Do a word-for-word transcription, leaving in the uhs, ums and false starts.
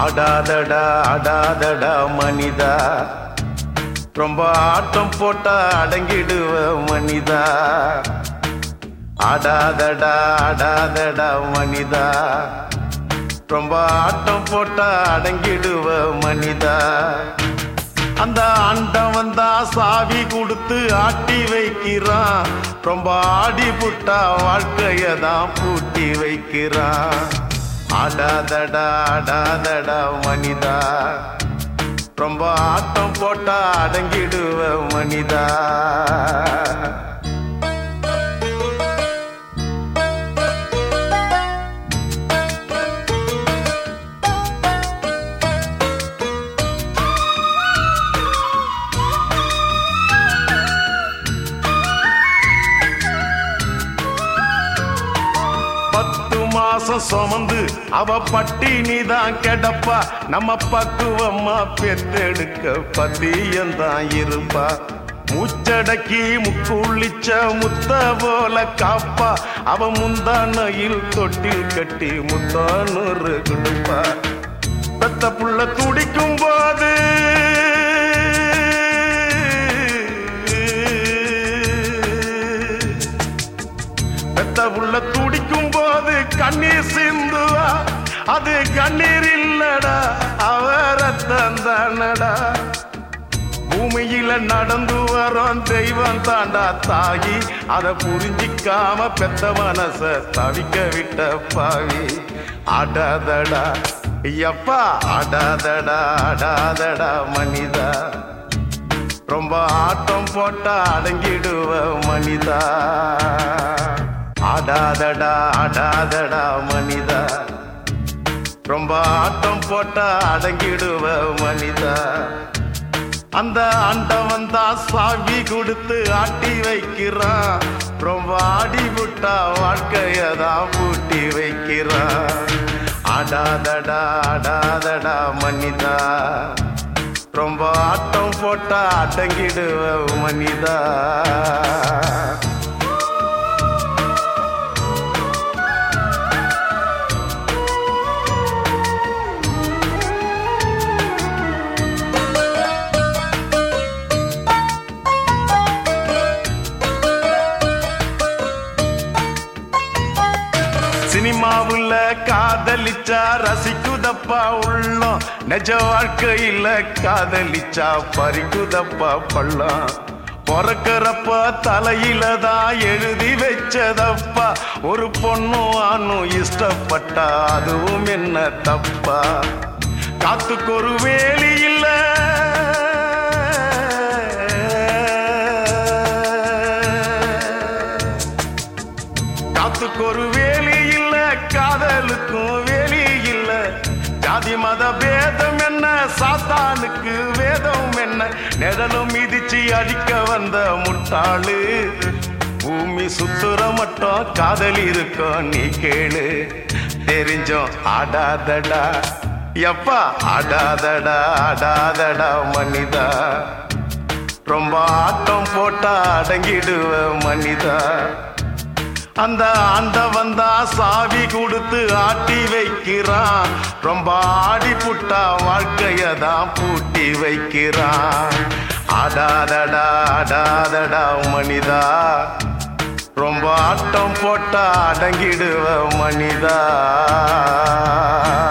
ஆடாதடா ஆடாதடா மனிதா, ரொம்ப ஆட்டம் போட்டா அடங்கிடுவ மனிதா. ஆடாதடா ஆடாதடா மனிதா, ரொம்ப ஆட்டம் போட்டா அடங்கிடுவ மனிதா. அந்த ஆண்டம் வந்தா சாவி கொடுத்து ஆட்டி வைக்கிறான், ரொம்ப ஆடி புட்டா வாழ்க்கையதான் பூட்டி வைக்கிறான். ஆடாதடா ஆடாதடா மனிதா, ரொம்ப ஆட்டம் போட்டா அடங்கிடுவ மனிதா. பத்து மாசம் சுமந்து அவ பட்டினிதான் கிடப்பா, நம்ம பக்குவம்மா பெத்தெடுக்க பத்தியந்தான் இருப்பா. மூச்சடக்கி முக்குளிச்ச முத்த போல காப்பா, அவ முந்தானையில் தொட்டில் கட்டி முத்தானூறு கொடுப்பா. பெத்த புள்ள துடிக்கும் போது பெத்த புள்ள துடிக்கும் போது கண்ணீர் சிந்துவா, அது கண்ணீர் இல்லடா அவரத்தம் தானடா. பூமியில நடந்து வரோம் தெய்வம் தாண்டா தாயி, அதை புரிஞ்சிக்காம பெத்த மனச தவிக்க விட்ட பாவி. ஆடாதடா ஐயப்பா ஆடாதடா ஆடாதடா மனிதா, ரொம்ப ஆட்டம் போட்டா அடங்கிடுவ மனிதா. ஆடாதடா ஆடாதடா மனிதா, ரொம்ப ஆட்டம் போட்டா அடங்கிடுவ மனிதா. அந்த ஆண்டம் வந்தா சாவி கொடுத்து ஆட்டி வைக்கிறான், ரொம்ப ஆடி விட்டா வாழ்க்கையதான் பூட்டி வைக்கிறான். ஆடாதடா ஆடாதடா மனிதா, ரொம்ப ஆட்டம் போட்டா அடங்கிடுவ மனிதா. சினிமாவுல காதலிச்சா ரசிக்குதப்பா உள்ளம், நெஜ வாழ்க்கையில காதலிச்சா பறிக்குதப்பா பள்ளம். பிறக்கிறப்ப தலையில தான் எழுதி வச்சதப்பா, ஒரு பொண்ணும் ஆணும் இஷ்டப்பட்டா அதுவும் என்ன தப்பா. காத்துக்கு ஒரு வேலி இல்ல காத்துக்கு ஒரு வேலி இல்ல, காதலுக்கும் வேலி இல்ல. ஜாதி மத பேதம் என்ன, சாத்தானுக்கு வேதம் என்ன. நிழலும் மிதிச்சு அடிக்க வந்த முட்டாளு, பூமி சுத்துற மட்டும் காதல் இருக்கும் நீ கேளு. தெரிஞ்சோம் ஆடாதடா எப்பா ஆடாதடா ஆடாதடா மனிதா, ரொம்ப ஆட்டம் போட்டா அடங்கிடுவ மனிதா. அந்த ஆண்ட வந்தா சாவி கொடுத்து ஆட்டி வைக்கிறான், ரொம்ப ஆடி புட்டா வாழ்க்கையதான் பூட்டி வைக்கிறான். ஆடாதடா ஆடாதடா மனிதா, ரொம்ப ஆட்டம் போட்டா அடங்கிடுவ மனிதா.